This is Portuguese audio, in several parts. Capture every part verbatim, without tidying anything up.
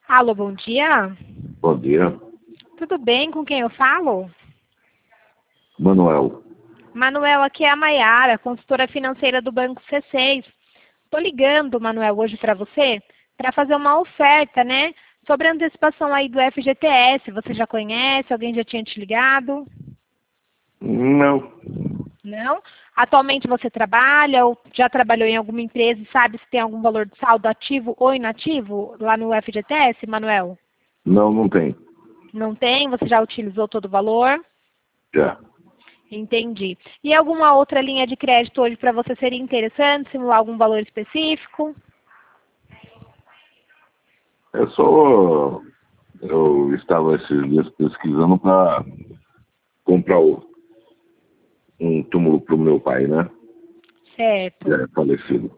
Alô, bom dia. Bom dia. Tudo bem? Com quem eu falo? Manuel. Manuel, aqui é a Maiara, consultora financeira do Banco C seis. Estou ligando, Manuel, hoje para você, para fazer uma oferta, né? Sobre a antecipação aí do F G T S. Você já conhece? Alguém já tinha te ligado? Não. Não? Atualmente você trabalha ou já trabalhou em alguma empresa e sabe se tem algum valor de saldo ativo ou inativo lá no F G T S, Manuel? Não, não tem. Não tem? Você já utilizou todo o valor? Já. Entendi. E alguma outra linha de crédito hoje para você seria interessante, simular algum valor específico? É só... Eu estava esses dias pesquisando para comprar o- um túmulo para o meu pai, né? Certo. Já é falecido.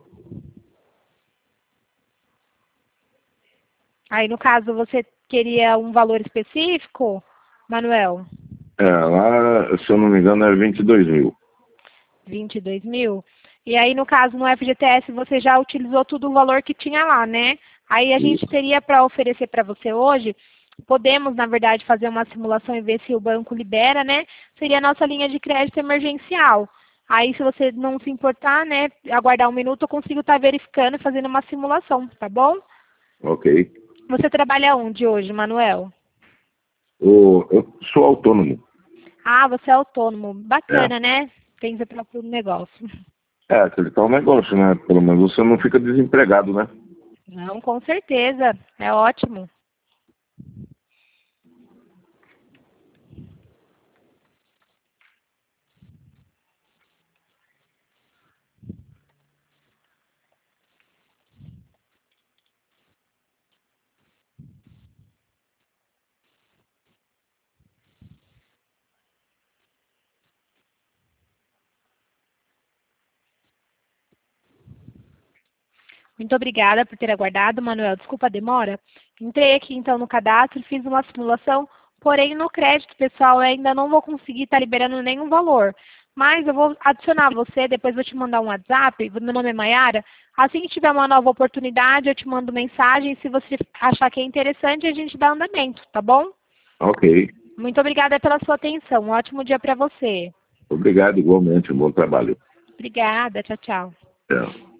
Aí, no caso, você queria um valor específico, Manuel? É, lá, se eu não me engano, é vinte e dois mil. vinte e dois mil? E aí, no caso, no F G T S, você já utilizou todo o valor que tinha lá, né? Aí a gente Isso. teria para oferecer para você hoje, podemos, na verdade, fazer uma simulação e ver se o banco libera, né? Seria a nossa linha de crédito emergencial. Aí, se você não se importar, né, aguardar um minuto, eu consigo estar verificando e fazendo uma simulação, tá bom? Ok. Você trabalha onde hoje, Manuel? O, eu sou autônomo. Ah, você é autônomo. É. Bacana, né? Tem seu próprio negócio. É, aquele tal negócio, né? Pelo menos você não fica desempregado, né? Não, com certeza. É ótimo. Muito obrigada por ter aguardado, Manuel. Desculpa a demora. Entrei aqui então no cadastro e fiz uma simulação, porém no crédito, pessoal, eu ainda não vou conseguir estar liberando nenhum valor. Mas eu vou adicionar você, depois vou te mandar um WhatsApp, meu nome é Maiara. Assim que tiver uma nova oportunidade, eu te mando mensagem. Se você achar que é interessante, a gente dá andamento, tá bom? Ok. Muito obrigada pela sua atenção. Um ótimo dia para você. Obrigado igualmente. Um bom trabalho. Obrigada. Tchau, tchau. É.